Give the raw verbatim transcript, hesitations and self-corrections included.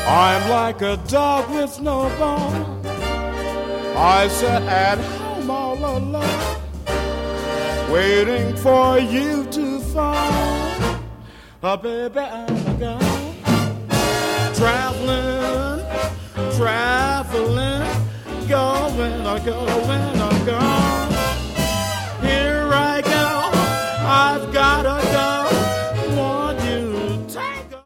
I'm like a dog with no bone. I sit at home all alone, waiting for you to phone. Oh, baby, I'm gone. Traveling, traveling, going, going.